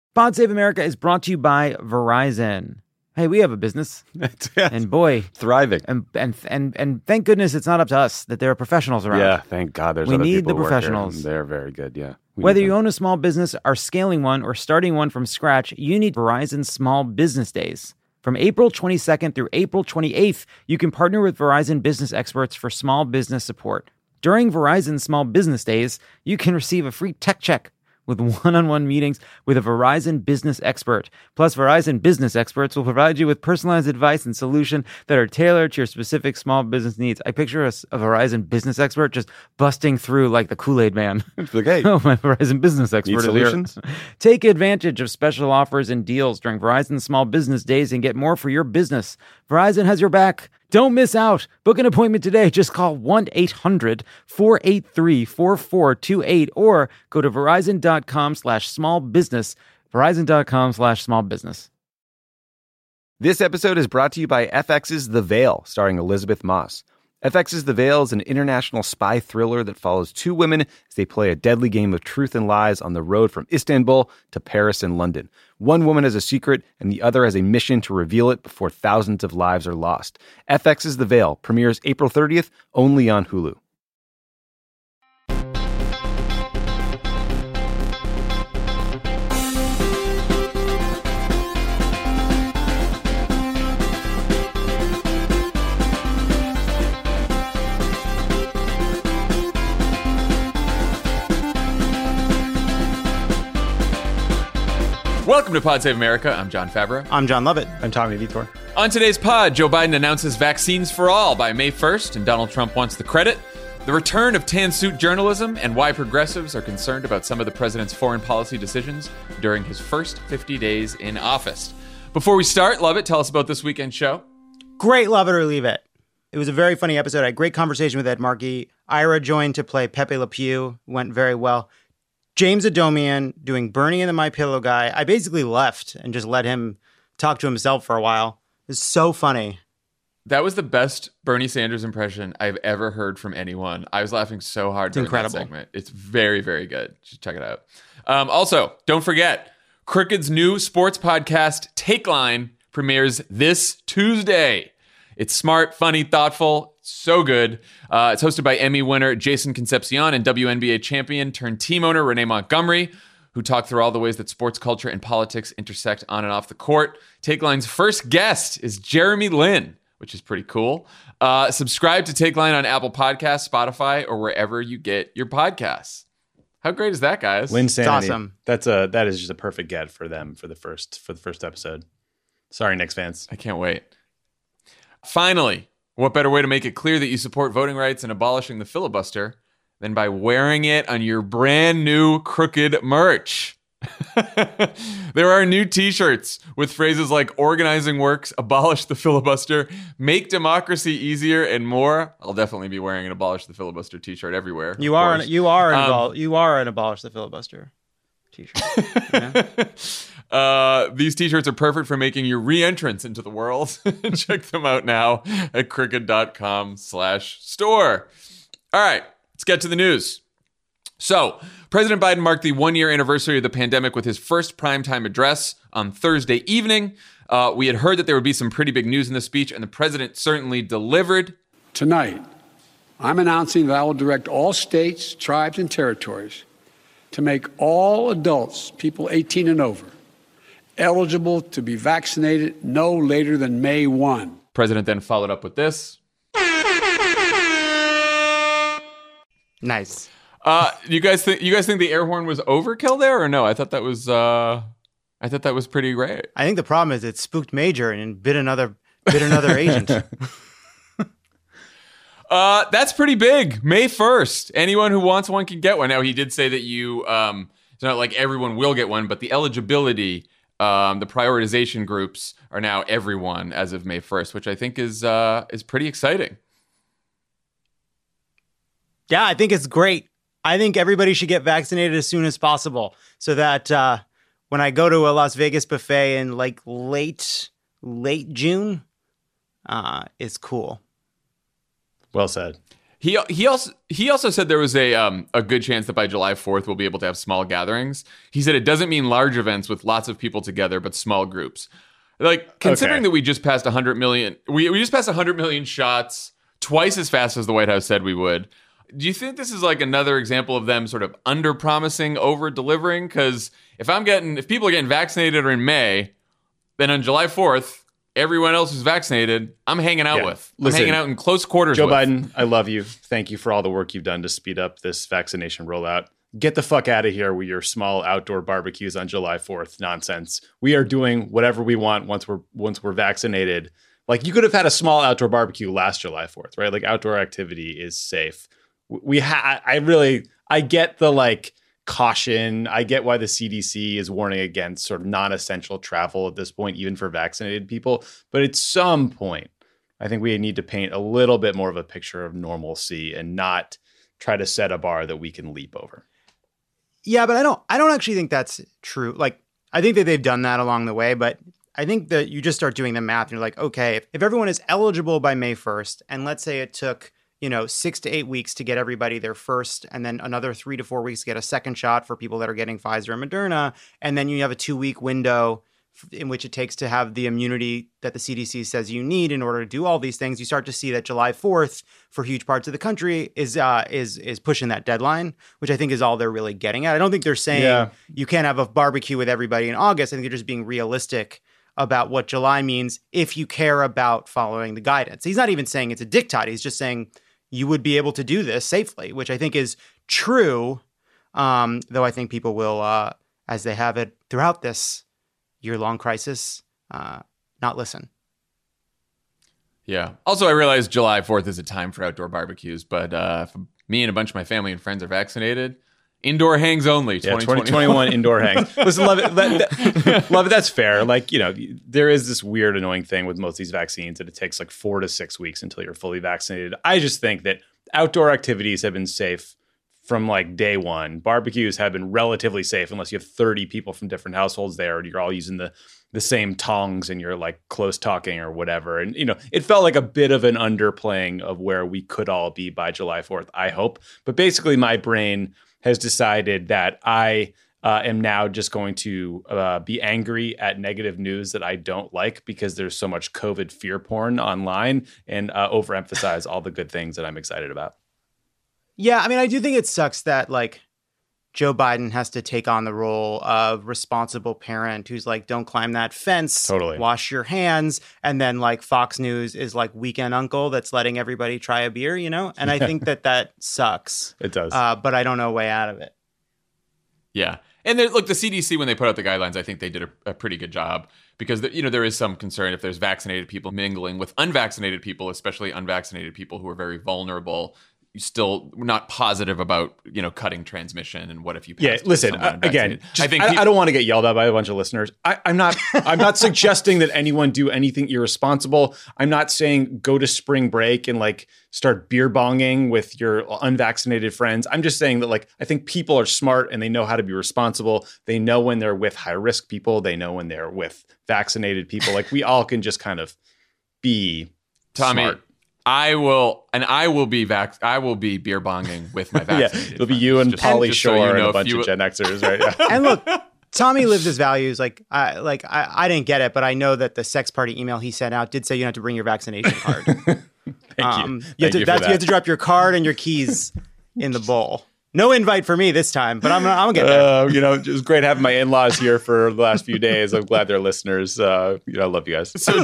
Pod Save America is brought to you by Verizon. Hey, we have a business, and boy, thriving. And thank goodness it's not up to us that there are professionals around. Yeah, thank God there's we other need people the who work here. professionals. They're very good, yeah. Whether you own a small business, are scaling one, or starting one from scratch, you need Verizon Small Business Days. From April 22nd through April 28th, you can partner with Verizon business experts for small business support. During Verizon Small Business Days, you can receive a free tech check with one-on-one meetings with a Verizon business expert. Plus, Verizon business experts will provide you with personalized advice and solutions that are tailored to your specific small business needs. I picture a Verizon business expert just busting through like the Kool-Aid man. Like, hey, oh, my Verizon business expert need solutions? Is here. Take advantage of special offers and deals during Verizon Small Business Days and get more for your business. Verizon has your back. Don't miss out. Book an appointment today. Just call 1-800-483-4428 or go to verizon.com/smallbusiness. Verizon.com/smallbusiness. This episode is brought to you by FX's The Veil, starring Elizabeth Moss. FX's The Veil is an international spy thriller that follows two women as they play a deadly game of truth and lies on the road from Istanbul to Paris and London. One woman has a secret, and the other has a mission to reveal it before thousands of lives are lost. FX's The Veil premieres April 30th, only on Hulu. Welcome to Pod Save America. I'm John Favreau. I'm John Lovett. I'm Tommy Vitor. On today's pod, Joe Biden announces vaccines for all by May 1st, and Donald Trump wants the credit. The return of tan suit journalism and why progressives are concerned about some of the president's foreign policy decisions during his first 50 days in office. Before we start, Lovett, tell us about this weekend show. Great, love it or leave it. It was a very funny episode. I had a great conversation with Ed Markey. Ira joined to play Pepe Le Pew. Went very well. James Adomian doing Bernie and the My Pillow guy. I basically left and just let him talk to himself for a while. It was so funny. That was the best Bernie Sanders impression I've ever heard from anyone. I was laughing so hard during that segment. It's very, very good. Just check it out. Also, don't forget, Crooked's new sports podcast, Take Line, premieres this Tuesday. It's smart, funny, thoughtful, so good. It's hosted by Emmy winner Jason Concepcion and WNBA champion turned team owner Renee Montgomery, who talk through all the ways that sports culture and politics intersect on and off the court. Take Line's first guest is Jeremy Lin, which is pretty cool. Subscribe to Take Line on Apple Podcasts, Spotify, or wherever you get your podcasts. How great is that, guys? Linsanity. It's awesome. That is just a perfect get for them for the first episode. Sorry, Knicks fans. I can't wait. Finally, what better way to make it clear that you support voting rights and abolishing the filibuster than by wearing it on your brand new Crooked merch? There are new t-shirts with phrases like organizing works, abolish the filibuster, make democracy easier, and more. I'll definitely be wearing an abolish the filibuster t-shirt everywhere. You are an abolish the filibuster t-shirt. These t-shirts are perfect for making your re-entrance into the world. Check them out now at crooked.com/store. All right, let's get to the news. So, President Biden marked the one-year anniversary of the pandemic with his first primetime address on Thursday evening. We had heard that there would be some pretty big news in the speech, and the president certainly delivered. Tonight, I'm announcing that I will direct all states, tribes, and territories to make all adults, people 18 and over, eligible to be vaccinated no later than May 1. President then followed up with this. Nice. You guys think the air horn was overkill there, or no? I thought that was pretty great. I think the problem is it spooked Major and bit another agent. That's pretty big. May 1st. Anyone who wants one can get one. Now, he did say that it's not like everyone will get one, but the eligibility, the prioritization groups are now everyone as of May 1st, which I think is pretty exciting. Yeah, I think it's great. I think everybody should get vaccinated as soon as possible so that when I go to a Las Vegas buffet in like late June, it's cool. Well said. He also said there was a good chance that by July 4th we'll be able to have small gatherings. He said it doesn't mean large events with lots of people together, but small groups. Like, considering that we just passed 100 million, we just passed 100 million shots twice as fast as the White House said we would. Do you think this is like another example of them sort of under-promising, over-delivering? Because if people are getting vaccinated or in May, then on July 4th, everyone else who's vaccinated, I'm hanging out with. I'm hanging out in close quarters Joe with. Biden, I love you. Thank you for all the work you've done to speed up this vaccination rollout. Get the fuck out of here with your small outdoor barbecues on July 4th nonsense. We are doing whatever we want once we're vaccinated. Like, you could have had a small outdoor barbecue last July 4th, right? Like, outdoor activity is safe. I get the like caution. I get why the CDC is warning against sort of non-essential travel at this point, even for vaccinated people. But at some point, I think we need to paint a little bit more of a picture of normalcy and not try to set a bar that we can leap over. Yeah, but I don't actually think that's true. Like, I think that they've done that along the way, but I think that you just start doing the math and you're like, okay, if everyone is eligible by May 1st, and let's say it took 6 to 8 weeks to get everybody their first, and then another 3 to 4 weeks to get a second shot for people that are getting Pfizer and Moderna. And then you have a 2-week window in which it takes to have the immunity that the CDC says you need in order to do all these things. You start to see that July 4th for huge parts of the country is pushing that deadline, which I think is all they're really getting at. I don't think they're saying you can't have a barbecue with everybody in August. I think they're just being realistic about what July means if you care about following the guidance. He's not even saying it's a diktat. He's just saying you would be able to do this safely, which I think is true, though I think people will, as they have it throughout this year-long crisis, not listen. Yeah. Also, I realize July 4th is a time for outdoor barbecues, but if me and a bunch of my family and friends are vaccinated, indoor hangs only. 2021 indoor hangs. Listen, love it. Love it. That's fair. Like, there is this weird, annoying thing with most of these vaccines that it takes like 4 to 6 weeks until you're fully vaccinated. I just think that outdoor activities have been safe from like day one. Barbecues have been relatively safe unless you have 30 people from different households there and you're all using the same tongs and you're like close talking or whatever. And, it felt like a bit of an underplaying of where we could all be by July 4th, I hope. But basically my brain has decided that I am now just going to be angry at negative news that I don't like because there's so much COVID fear porn online and overemphasize all the good things that I'm excited about. Yeah, I mean, I do think it sucks that like Joe Biden has to take on the role of responsible parent who's like, don't climb that fence, totally, wash your hands. And then like Fox News is like weekend uncle that's letting everybody try a beer, And I think that sucks. It does. But I don't know a way out of it. Yeah. And look, the CDC, when they put out the guidelines, I think they did a pretty good job because, there is some concern if there's vaccinated people mingling with unvaccinated people, especially unvaccinated people who are very vulnerable. Still not positive about, cutting transmission and what if you pass. Yeah, listen, again, I don't want to get yelled at by a bunch of listeners. I'm not suggesting that anyone do anything irresponsible. I'm not saying go to spring break and like start beer bonging with your unvaccinated friends. I'm just saying that like I think people are smart and they know how to be responsible. They know when they're with high risk people. They know when they're with vaccinated people. Like we all can just kind of be smart. I will be beer bonging with my vaccinated it'll be you and Pauly Shore and a bunch of Gen Xers, right? Yeah. And look, Tommy lived his values. I didn't get it, but I know that the sex party email he sent out did say you have to bring your vaccination card. Thank you. You have to drop your card and your keys in the bowl. No invite for me this time, but I'm gonna get there. It was great having my in-laws here for the last few days. I'm glad they're listeners. I love you guys. So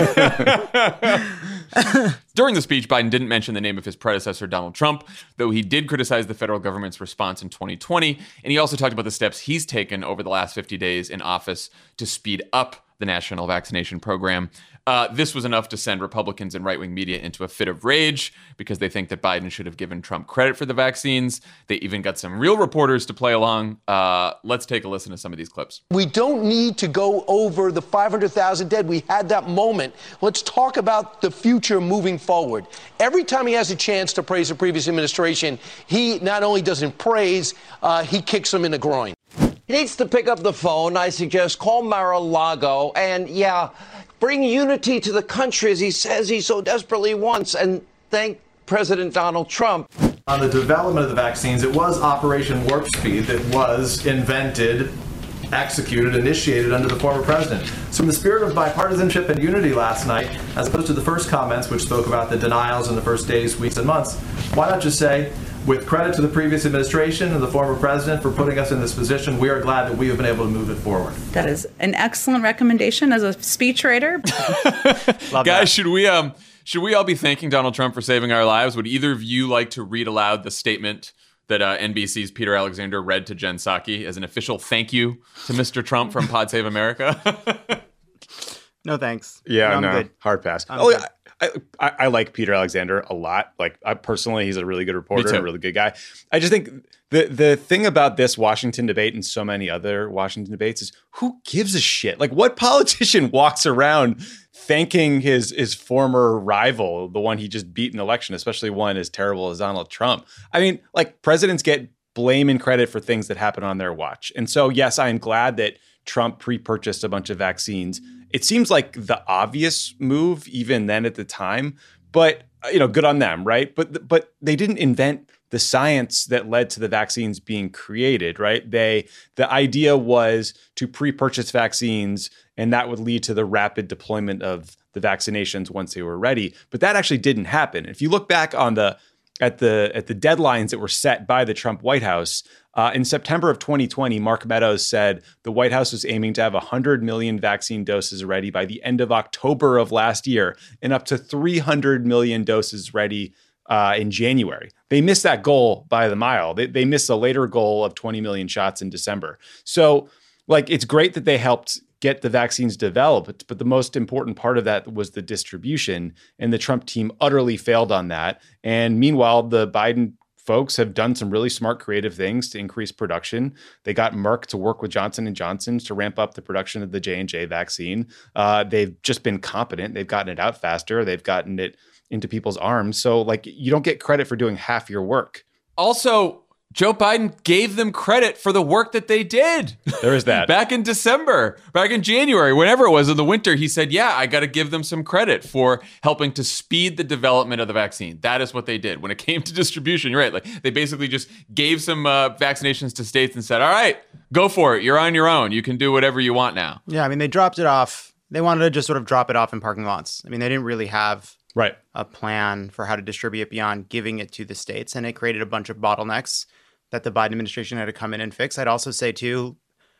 during the speech, Biden didn't mention the name of his predecessor, Donald Trump, though he did criticize the federal government's response in 2020. And he also talked about the steps he's taken over the last 50 days in office to speed up the national vaccination program. This was enough to send Republicans and right-wing media into a fit of rage because they think that Biden should have given Trump credit for the vaccines. They even got some real reporters to play along. Let's take a listen to some of these clips. We don't need to go over the 500,000 dead. We had that moment. Let's talk about the future moving forward. Every time he has a chance to praise the previous administration, he not only doesn't praise, he kicks them in the groin. He needs to pick up the phone. I suggest call Mar-a-Lago and, bring unity to the country as he says he so desperately wants, and thank President Donald Trump. On the development of the vaccines, it was Operation Warp Speed that was invented, executed, initiated under the former president. So in the spirit of bipartisanship and unity last night, as opposed to the first comments which spoke about the denials in the first days, weeks, and months, why not just say, with credit to the previous administration and the former president for putting us in this position, we are glad that we have been able to move it forward. That is an excellent recommendation as a speechwriter. Guys, should we all be thanking Donald Trump for saving our lives? Would either of you like to read aloud the statement that NBC's Peter Alexander read to Jen Psaki as an official thank you to Mr. Trump from Pod Save America? No, thanks. Yeah, no, I'm good. Hard pass. I'm good. I like Peter Alexander a lot. Like, personally, he's a really good reporter, a really good guy. I just think the thing about this Washington debate and so many other Washington debates is, who gives a shit? Like, what politician walks around thanking his former rival, the one he just beat in election, especially one as terrible as Donald Trump? I mean, like, presidents get blame and credit for things that happen on their watch. And so, yes, I am glad that Trump pre-purchased a bunch of vaccines. It seems like the obvious move even then at the time, but good on them, right? But they didn't invent the science that led to the vaccines being created, right? The idea was to pre-purchase vaccines, and that would lead to the rapid deployment of the vaccinations once they were ready. But that actually didn't happen. If you look back on at the deadlines that were set by the Trump White House, in September of 2020, Mark Meadows said the White House was aiming to have 100 million vaccine doses ready by the end of October of last year, and up to 300 million doses ready in January. They missed that goal by the mile. They missed a later goal of 20 million shots in December. So, like, it's great that they helped get the vaccines developed, but the most important part of that was the distribution, and the Trump team utterly failed on that. And meanwhile, the Biden folks have done some really smart, creative things to increase production. They got Merck to work with Johnson & Johnson to ramp up the production of the J&J vaccine. They've just been competent. They've gotten it out faster. They've gotten it into people's arms. So, like, you don't get credit for doing half your work. Also, Joe Biden gave them credit for the work that they did. There is that. Back in December, back in January, whenever it was in the winter, he said, yeah, I got to give them some credit for helping to speed the development of the vaccine. That is what they did. When it came to distribution, you're right. Like, they basically just gave some vaccinations to states and said, all right, go for it. You're on your own. You can do whatever you want now. Yeah, I mean, they dropped it off. They wanted to just sort of drop it off in parking lots. I mean, they didn't really have a plan for how to distribute it beyond giving it to the states. And it created a bunch of bottlenecks that the Biden administration had to come in and fix. I'd also say, too,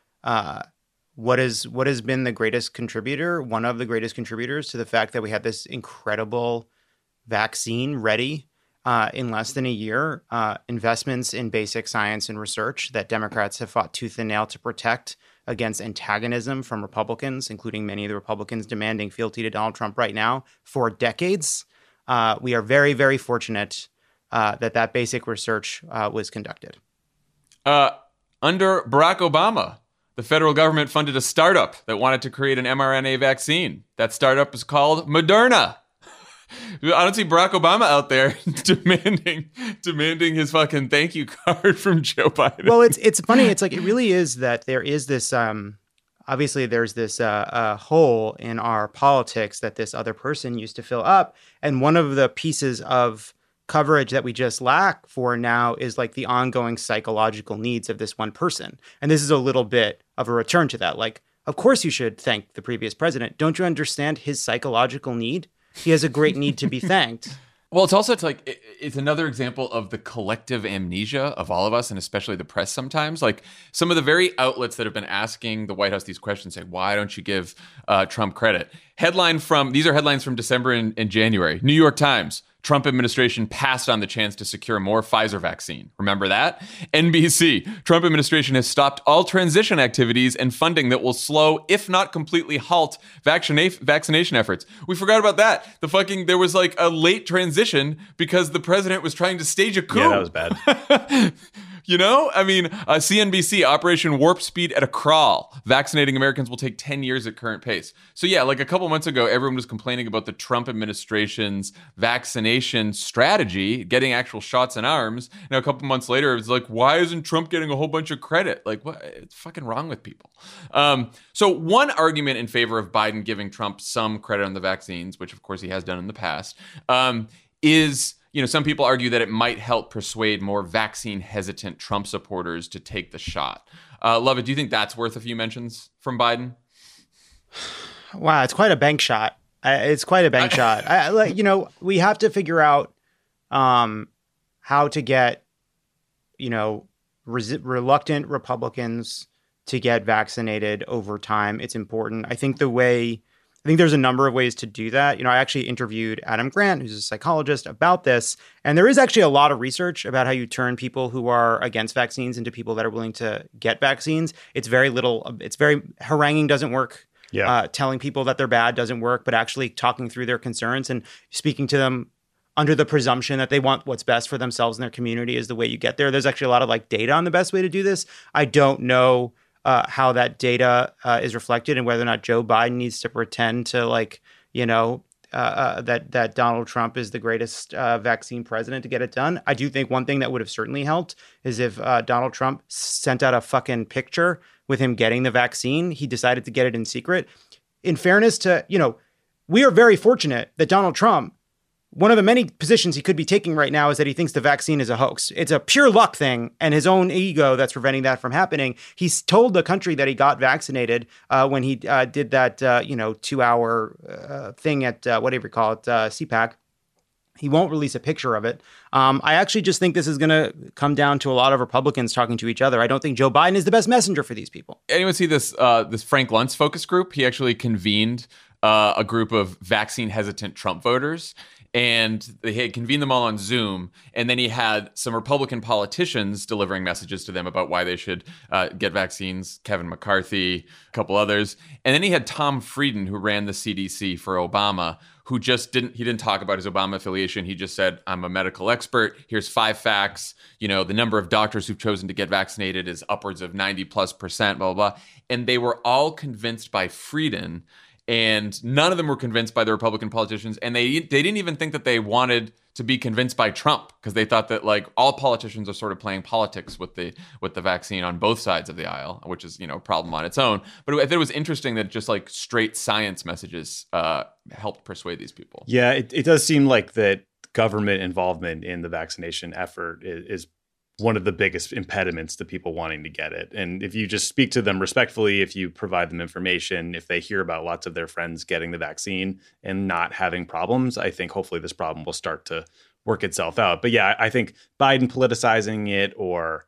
what has been the greatest contributor, one of the greatest contributors to the fact that we had this incredible vaccine ready in less than a year, investments in basic science and research that Democrats have fought tooth and nail to protect against antagonism from Republicans, including many of the Republicans demanding fealty to Donald Trump right now for decades. We are very, very fortunate that basic research was conducted. Under Barack Obama, the federal government funded a startup that wanted to create an mRNA vaccine. That startup is called Moderna. I don't see Barack Obama out there demanding his fucking thank you card from Joe Biden. Well, it's funny. It's like, it really is that there is this, obviously there's this hole in our politics that this other person used to fill up. And one of the pieces of coverage that we just lack for now is like the ongoing psychological needs of this one person. And this is a little bit of a return to that. Like, of course you should thank the previous president. Don't you understand his psychological need? He has a great need to be thanked. Well, it's another example of the collective amnesia of all of us, and especially the press sometimes. Like, some of the very outlets that have been asking the White House these questions, saying, why don't you give Trump credit? These are headlines from December and January. New York Times, Trump administration passed on the chance to secure more Pfizer vaccine. Remember that? NBC, Trump administration has stopped all transition activities and funding that will slow, if not completely halt, vaccination efforts. We forgot about that. There was like a late transition because the president was trying to stage a coup. Yeah, that was bad. You know, I mean, CNBC, Operation Warp Speed at a crawl. Vaccinating Americans will take 10 years at current pace. So yeah, like a couple months ago, everyone was complaining about the Trump administration's vaccination strategy, getting actual shots in arms. Now, a couple months later, it was like, why isn't Trump getting a whole bunch of credit? Like, what? It's fucking wrong with people. So one argument in favor of Biden giving Trump some credit on the vaccines, which of course he has done in the past, is, some people argue that it might help persuade more vaccine-hesitant Trump supporters to take the shot. Lovett, do you think that's worth a few mentions from Biden? Wow, it's quite a bank shot. It's quite a bank shot. We have to figure out how to get, reluctant Republicans to get vaccinated over time. It's important. I think there's a number of ways to do that. I actually interviewed Adam Grant, who's a psychologist, about this. And there is actually a lot of research about how you turn people who are against vaccines into people that are willing to get vaccines. It's very haranguing doesn't work. Yeah. Telling people that they're bad doesn't work, but actually talking through their concerns and speaking to them under the presumption that they want what's best for themselves and their community is the way you get there. There's actually a lot of data on the best way to do this. I don't know how that data is reflected and whether or not Joe Biden needs to pretend to that Donald Trump is the greatest vaccine president to get it done. I do think one thing that would have certainly helped is if Donald Trump sent out a fucking picture with him getting the vaccine. He decided to get it in secret. In fairness to, we are very fortunate that Donald Trump, one of the many positions he could be taking right now is that he thinks the vaccine is a hoax. It's a pure luck thing and his own ego that's preventing that from happening. He's told the country that he got vaccinated when he did that, 2-hour thing at whatever you call it, CPAC. He won't release a picture of it. I actually just think this is going to come down to a lot of Republicans talking to each other. I don't think Joe Biden is the best messenger for these people. Anyone see this Frank Luntz focus group? He actually convened a group of vaccine-hesitant Trump voters, and they had convened them all on Zoom. And then he had some Republican politicians delivering messages to them about why they should get vaccines, Kevin McCarthy, a couple others. And then he had Tom Frieden, who ran the CDC for Obama, who didn't talk about his Obama affiliation. He just said, I'm a medical expert. Here's 5 facts. The number of doctors who've chosen to get vaccinated is upwards of 90+%, blah, blah, blah. And they were all convinced by Frieden, and none of them were convinced by the Republican politicians. And they didn't even think that they wanted to be convinced by Trump, because they thought that all politicians are sort of playing politics with the vaccine on both sides of the aisle, which is, a problem on its own. But I think it was interesting that just straight science messages helped persuade these people. Yeah, it does seem like that government involvement in the vaccination effort is one of the biggest impediments to people wanting to get it. And if you just speak to them respectfully, if you provide them information, if they hear about lots of their friends getting the vaccine and not having problems, I think hopefully this problem will start to work itself out. But yeah, I think Biden politicizing it, or,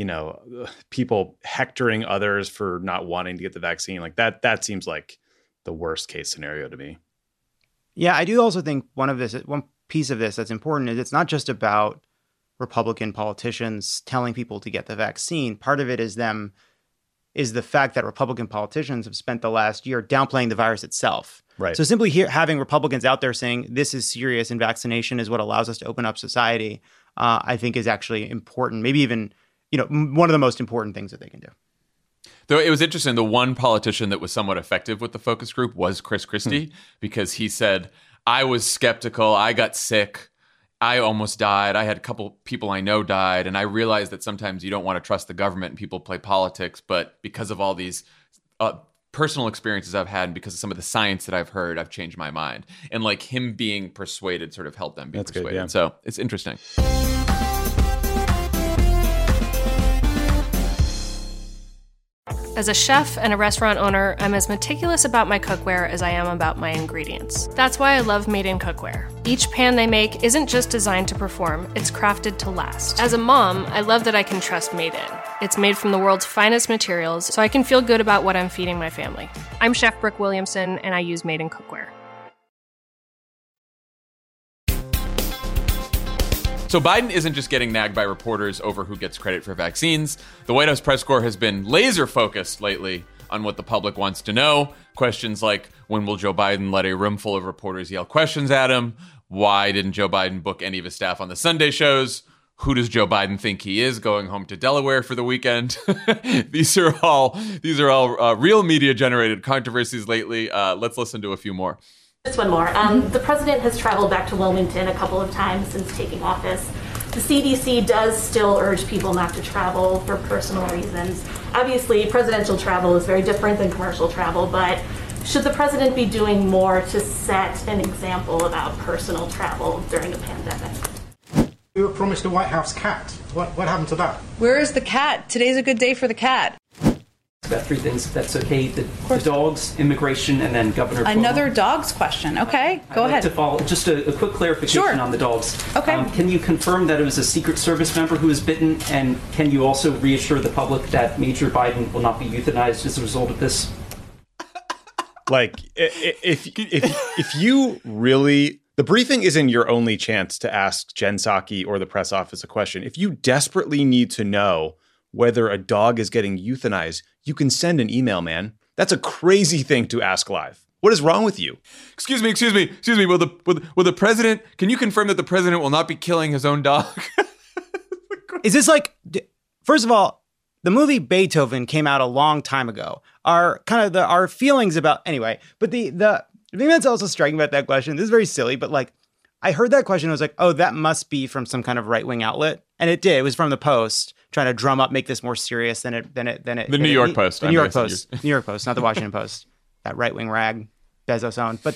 people hectoring others for not wanting to get the vaccine, that seems like the worst case scenario to me. Yeah, I do also think one piece of this that's important is it's not just about Republican politicians telling people to get the vaccine. Part of it is the fact that Republican politicians have spent the last year downplaying the virus itself. Right. So simply having Republicans out there saying this is serious and vaccination is what allows us to open up society, I think is actually important. Maybe even, one of the most important things that they can do. Though it was interesting, the one politician that was somewhat effective with the focus group was Chris Christie, because he said, I was skeptical, I got sick, I almost died. I had a couple people I know died. And I realized that sometimes you don't want to trust the government and people play politics. But because of all these personal experiences I've had and because of some of the science that I've heard, I've changed my mind. And him being persuaded sort of helped them be persuaded. Good, yeah. So it's interesting. As a chef and a restaurant owner, I'm as meticulous about my cookware as I am about my ingredients. That's why I love Made In Cookware. Each pan they make isn't just designed to perform, it's crafted to last. As a mom, I love that I can trust Made In. It's made from the world's finest materials, so I can feel good about what I'm feeding my family. I'm Chef Brooke Williamson, and I use Made In Cookware. So Biden isn't just getting nagged by reporters over who gets credit for vaccines. The White House press corps has been laser focused lately on what the public wants to know. Questions like, when will Joe Biden let a room full of reporters yell questions at him? Why didn't Joe Biden book any of his staff on the Sunday shows? Who does Joe Biden think he is, going home to Delaware for the weekend? These are all real media generated controversies lately. Let's listen to a few more. Just one more. The president has traveled back to Wilmington a couple of times since taking office. The CDC does still urge people not to travel for personal reasons. Obviously, presidential travel is very different than commercial travel, but should the president be doing more to set an example about personal travel during the pandemic? We were promised a White House cat. What happened to that? Where is the cat? Today's a good day for the cat. About three things, if that's okay. The dogs, immigration, and then Governor Cuomo. Another dogs question. Okay, go ahead. To follow, just a quick clarification on the dogs. Okay. Can you confirm that it was a Secret Service member who was bitten? And can you also reassure the public that Major Biden will not be euthanized as a result of this? Like, if you really... The briefing isn't your only chance to ask Jen Psaki or the press office a question. If you desperately need to know whether a dog is getting euthanized, you can send an email, man. That's a crazy thing to ask live. What is wrong with you? Excuse me. Will the president, can you confirm that the president will not be killing his own dog? Is this like, first of all, the movie Beethoven came out a long time ago. Our feelings about, anyway, but the thing that's also striking about that question, this is very silly, but like, I heard that question, I was like, oh, that must be from some kind of right-wing outlet. And it did. It was from the Post, trying to drum up, make this more serious than it. The New York Post. The New York Post. New York Post, not the Washington Post. That right-wing rag Bezos owned. But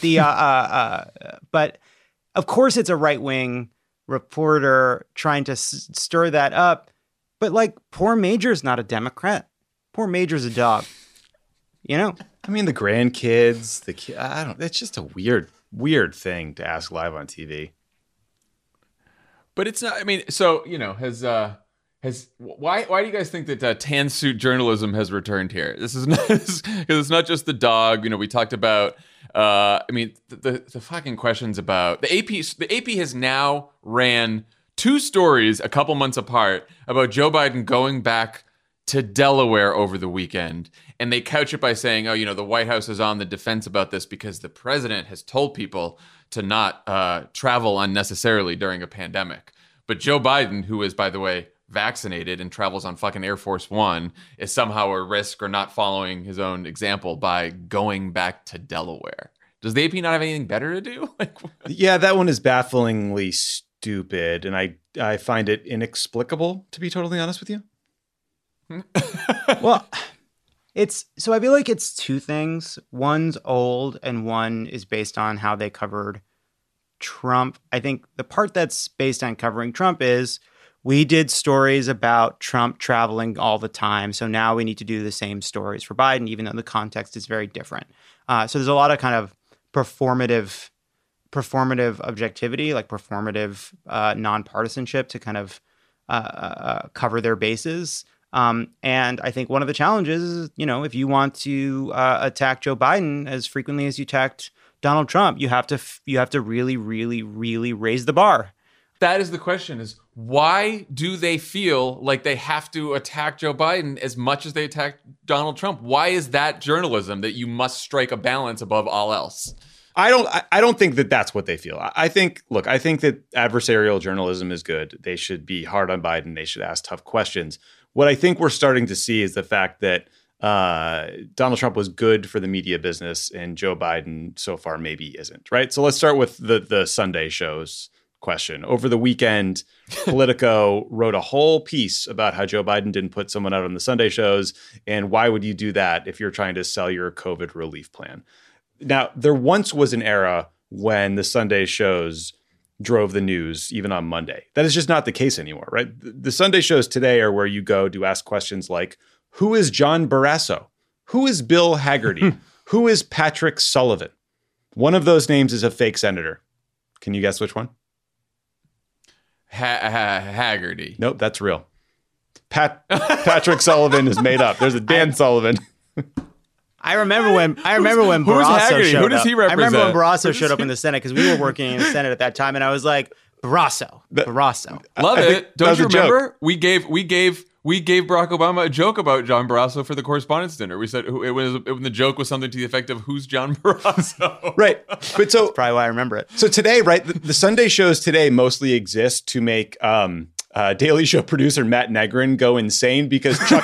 but of course it's a right-wing reporter trying to stir that up. But like, poor Major's not a Democrat. Poor Major's a dog. You know? I mean, the grandkids, it's just a weird thing to ask live on TV. But it's not, I mean, so, you know, why do you guys think that tan suit journalism has returned here? This is not, because it's not just the dog. You know, we talked about, I mean, the fucking questions about the AP has now ran 2 stories a couple months apart about Joe Biden going back to Delaware over the weekend. And they couch it by saying, oh, you know, the White House is on the defense about this because the president has told people to not travel unnecessarily during a pandemic. But Joe Biden, who is, by the way, vaccinated and travels on fucking Air Force One, is somehow at risk or not following his own example by going back to Delaware. Does the AP not have anything better to do? Yeah, that one is bafflingly stupid. And I find it inexplicable, to be totally honest with you. Well, so I feel like it's 2 things. One's old and one is based on how they covered Trump. I think the part that's based on covering Trump is we did stories about Trump traveling all the time. So now we need to do the same stories for Biden, even though the context is very different. So there's a lot of kind of performative objectivity, like performative nonpartisanship to kind of cover their bases. And I think one of the challenges is, you know, if you want to attack Joe Biden as frequently as you attacked Donald Trump, you have to really, really, really raise the bar. That is the question, is why do they feel like they have to attack Joe Biden as much as they attack Donald Trump? Why is that journalism that you must strike a balance above all else? I don't think that that's what they feel. I think that adversarial journalism is good. They should be hard on Biden. They should ask tough questions. What I think we're starting to see is the fact that Donald Trump was good for the media business and Joe Biden so far maybe isn't, right? So let's start with the Sunday shows question. Over the weekend, Politico wrote a whole piece about how Joe Biden didn't put someone out on the Sunday shows, and why would you do that if you're trying to sell your COVID relief plan? Now, there once was an era when the Sunday shows drove the news even on Monday. That is just not the case anymore, right? The Sunday shows today are where you go to ask questions like, who is John Barrasso? Who is Bill Haggerty? Who is Patrick Sullivan? One of those names is a fake senator. Can you guess which one? Haggerty. Nope, that's real. Patrick Sullivan is made up. There's a Dan Sullivan. I remember when Barrasso showed up. Who does he represent? I remember when Barrasso showed up in the Senate because we were working in the Senate at that time, and I was like, Barrasso. Love it. Don't you remember? We gave Barack Obama a joke about John Barrasso for the Correspondents' Dinner. We said when the joke was something to the effect of, "Who's John Barrasso?" Right, but so that's probably why I remember it. So today, right, the Sunday shows today mostly exist to make Daily Show producer Matt Negrin go insane because Chuck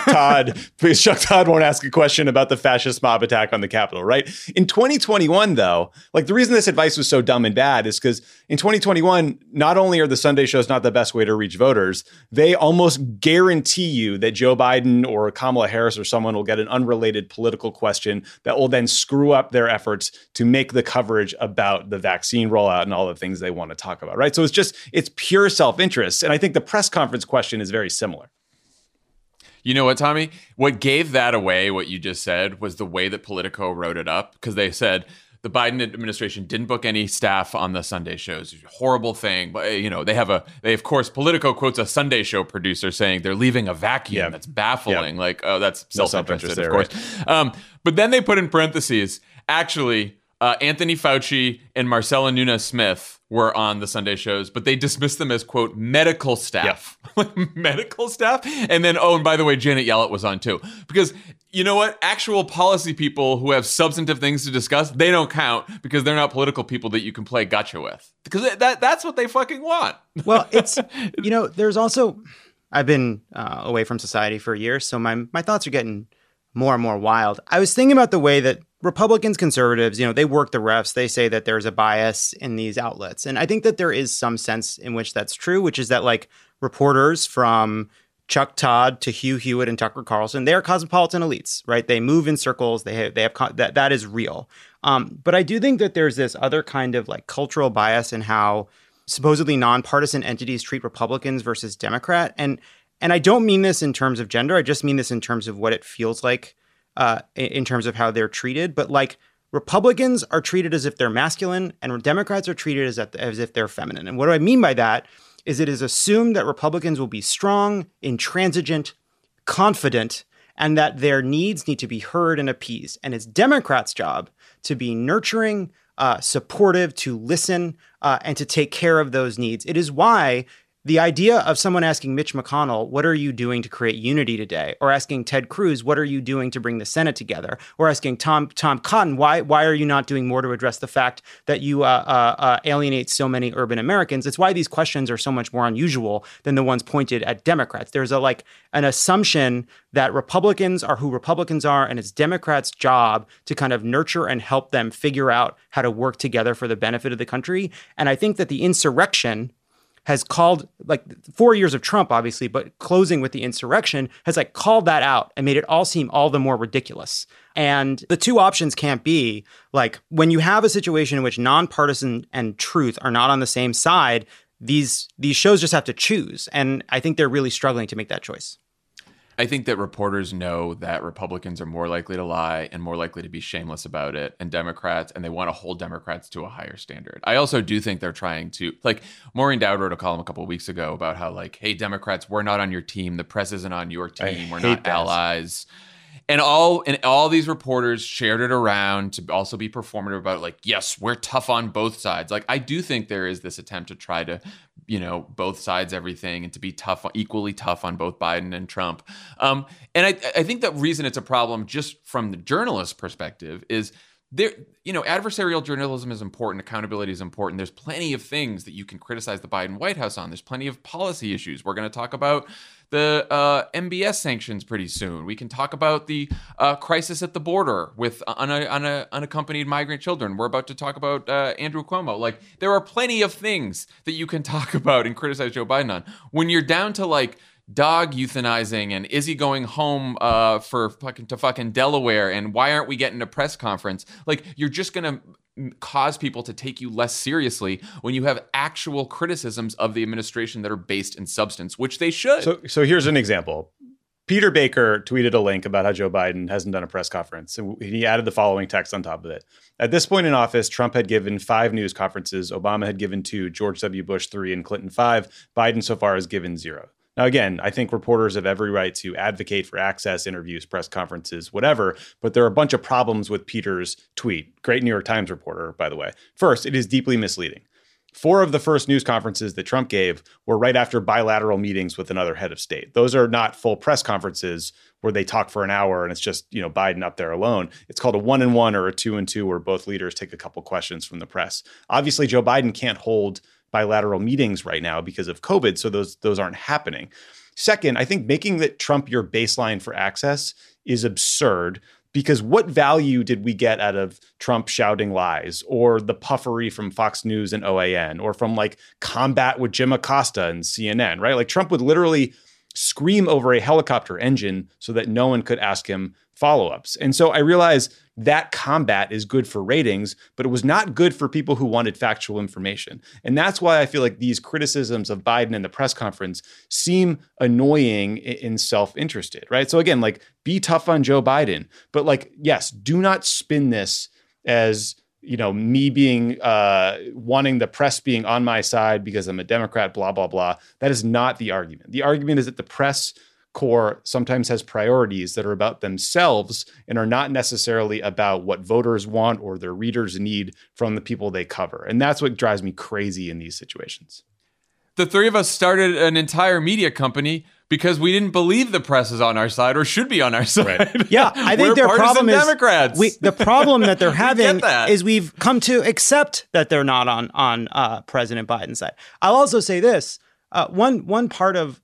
Todd won't ask a question about the fascist mob attack on the Capitol, right? In 2021, though, like the reason this advice was so dumb and bad is because in 2021, not only are the Sunday shows not the best way to reach voters, they almost guarantee you that Joe Biden or Kamala Harris or someone will get an unrelated political question that will then screw up their efforts to make the coverage about the vaccine rollout and all the things they want to talk about, right? So it's pure self-interest. And I think the press conference question is very similar. You know what, Tommy? What gave that away, what you just said, was the way that Politico wrote it up, because they said the Biden administration didn't book any staff on the Sunday shows. It's a horrible thing. But, they of course, Politico quotes a Sunday show producer saying they're leaving a vacuum. Yeah. That's baffling. Yeah. Like, oh, that's self-interested, of course. Right? But then they put in parentheses, actually, Anthony Fauci and Marcella Nunes-Smith were on the Sunday shows, but they dismissed them as, quote, medical staff. Yeah. Medical staff? And then, and by the way, Janet Yellen was on too. Because you know what? Actual policy people who have substantive things to discuss, they don't count because they're not political people that you can play gotcha with. Because that's what they fucking want. Well, it's, there's also, I've been away from society for years, so my thoughts are getting more and more wild. I was thinking about the way that Republicans, conservatives, they work the refs. They say that there's a bias in these outlets. And I think that there is some sense in which that's true, which is that like reporters from Chuck Todd to Hugh Hewitt and Tucker Carlson, they are cosmopolitan elites, right? They move in circles. They have that is real. But I do think that there's this other kind of like cultural bias in how supposedly nonpartisan entities treat Republicans versus Democrat. And I don't mean this in terms of gender. I just mean this in terms of what it feels like in terms of how they're treated. But like Republicans are treated as if they're masculine and Democrats are treated as if they're feminine. And what do I mean by that is it is assumed that Republicans will be strong, intransigent, confident, and that their needs need to be heard and appeased. And it's Democrats' job to be nurturing, supportive, to listen, and to take care of those needs. It is why the idea of someone asking Mitch McConnell, what are you doing to create unity today? Or asking Ted Cruz, what are you doing to bring the Senate together? Or asking Tom Cotton, why are you not doing more to address the fact that you alienate so many urban Americans? It's why these questions are so much more unusual than the ones pointed at Democrats. There's an assumption that Republicans are who Republicans are, and it's Democrats' job to kind of nurture and help them figure out how to work together for the benefit of the country. And I think that the insurrection has called, like 4 years of Trump, obviously, but closing with the insurrection has like called that out and made it all seem all the more ridiculous. And the two options can't be like when you have a situation in which nonpartisan and truth are not on the same side, these shows just have to choose. And I think they're really struggling to make that choice. I think that reporters know that Republicans are more likely to lie and more likely to be shameless about it, and they want to hold Democrats to a higher standard. I also do think they're trying to, like, Maureen Dowd wrote a column a couple of weeks ago about how, like, hey, Democrats, we're not on your team. The press isn't on your team. We're not allies. And all these reporters shared it around to also be performative about, like, yes, we're tough on both sides. Like, I do think there is this attempt to try to, both sides everything and to be tough, equally tough on both Biden and Trump. And I think the reason it's a problem just from the journalist perspective is there, adversarial journalism is important. Accountability is important. There's plenty of things that you can criticize the Biden White House on. There's plenty of policy issues. We're going to talk about the MBS sanctions pretty soon. We can talk about the crisis at the border with unaccompanied migrant children. We're about to talk about Andrew Cuomo. Like, there are plenty of things that you can talk about and criticize Joe Biden on. When you're down to like dog euthanizing and is he going home to fucking Delaware and why aren't we getting a press conference? Like, you're just going to cause people to take you less seriously when you have actual criticisms of the administration that are based in substance, which they should. So here's an example. Peter Baker tweeted a link about how Joe Biden hasn't done a press conference. And he added the following text on top of it. At this point in office, Trump had given 5 news conferences. Obama had given 2, George W. Bush 3, and Clinton 5. Biden so far has given 0. Now, again, I think reporters have every right to advocate for access, interviews, press conferences, whatever, but there are a bunch of problems with Peter's tweet. Great New York Times reporter, by the way. First, it is deeply misleading. 4 of the first news conferences that Trump gave were right after bilateral meetings with another head of state. Those are not full press conferences where they talk for an hour and it's just, Biden up there alone. It's called a 1-on-1 or a 2-on-2 where both leaders take a couple questions from the press. Obviously, Joe Biden can't hold bilateral meetings right now because of COVID. So those aren't happening. Second, I think making that Trump your baseline for access is absurd, because what value did we get out of Trump shouting lies, or the puffery from Fox News and OAN, or from like combat with Jim Acosta and CNN, right? Like Trump would literally scream over a helicopter engine so that no one could ask him follow-ups. And so I realized that combat is good for ratings, but it was not good for people who wanted factual information. And that's why I feel like these criticisms of Biden in the press conference seem annoying and self-interested, right? So again, like, be tough on Joe Biden, but like, yes, do not spin this as, you know, me being wanting the press being on my side because I'm a Democrat, blah, blah, blah. That is not the argument. The argument is that the press corps sometimes has priorities that are about themselves and are not necessarily about what voters want or their readers need from the people they cover. And that's what drives me crazy in these situations. The three of us started an entire media company because we didn't believe the press is on our side or should be on our side. Right. Yeah, I think their problem is Democrats. The problem that they're having is we've come to accept that they're not on President Biden's side. I'll also say this: one part of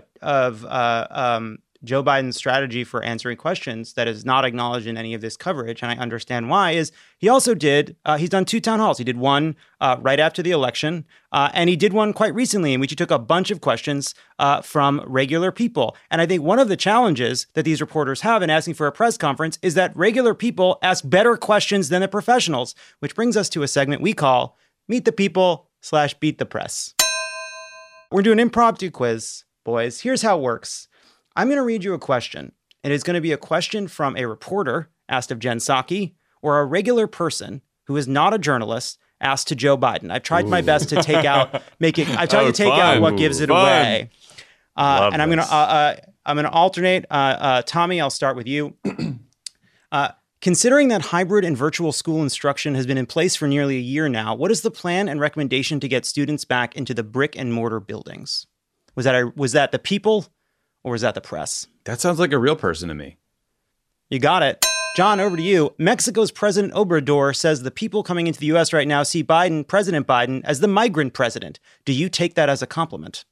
Joe Biden's strategy for answering questions that is not acknowledged in any of this coverage, and I understand why, is he also he's done 2 town halls. He did one right after the election, and he did one quite recently in which he took a bunch of questions from regular people. And I think one of the challenges that these reporters have in asking for a press conference is that regular people ask better questions than the professionals, which brings us to a segment we call Meet the People / Beat the Press. We're doing an impromptu quiz, boys. Here's how it works. I'm going to read you a question. It is going to be a question from a reporter asked of Jen Psaki, or a regular person who is not a journalist asked to Joe Biden. I've tried my best to take out out what gives it away. And I'm going to alternate. Tommy, I'll start with you. Considering that hybrid and virtual school instruction has been in place for nearly a year now, what is the plan and recommendation to get students back into the brick and mortar buildings? Was that the people, or was that the press? That sounds like a real person to me. You got it. John, over to you. Mexico's President Obrador says the people coming into the U.S. right now see President Biden, as the migrant president. Do you take that as a compliment?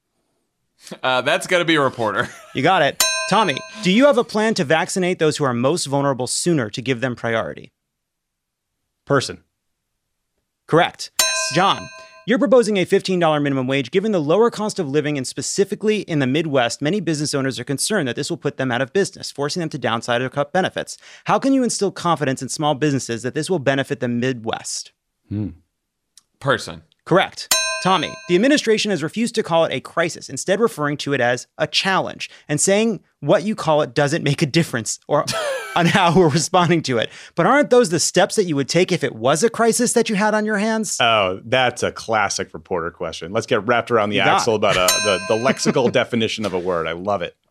That's got to be a reporter. You got it. Tommy, do you have a plan to vaccinate those who are most vulnerable sooner to give them priority? Person. Correct. John, you're proposing a $15 minimum wage. Given the lower cost of living, and specifically in the Midwest, many business owners are concerned that this will put them out of business, forcing them to downsize or cut benefits. How can you instill confidence in small businesses that this will benefit the Midwest? Person. Correct. Tommy, the administration has refused to call it a crisis, instead referring to it as a challenge, and saying what you call it doesn't make a difference or on how we're responding to it. But aren't those the steps that you would take if it was a crisis that you had on your hands? Oh, that's a classic reporter question. Let's get wrapped around the axle about the lexical definition of a word. I love it.